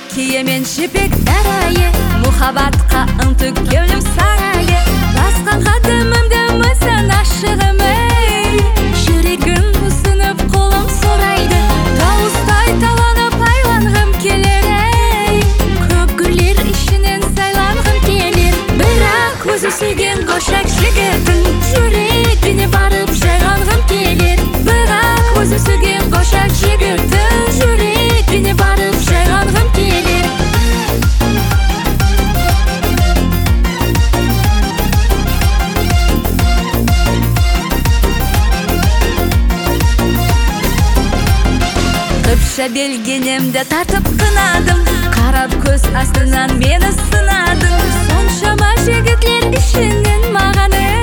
киемен жібек дарайы, мұхабатқа ынтық келім сарайы. Басқан қадымымды мүсін ашығымы, жүрегім ұсынып қолым сорайды. Тауыстай таланып айланғым келер, көп гүлдер ішінен сайланғым келер. Бірақ өзі сүйген қошақ жігіттің жүрегіне барып жайғанғым келер. Бірақ өзі сүйген қошақ жігіттің жүрегіне барып жайғанғым келер. Қыпша белгенемді тартып қынадым, қарап көз астынан мені сынадым. Соншама жігітлер ішінен мағаны